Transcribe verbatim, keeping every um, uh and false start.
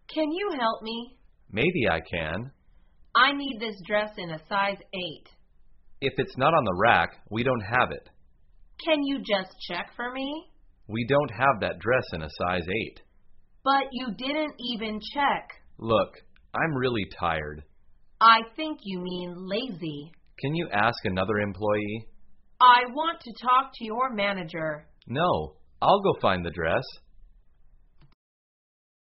Can you help me? Maybe I can. I need this dress in a size eight. If it's not on the rack, we don't have it. Can you just check for me? We don't have that dress in a size eight. But you didn't even check. Look, I'm really tired. I think you mean lazy. Can you ask another employee? I want to talk to your manager. No, I'll go find the dress.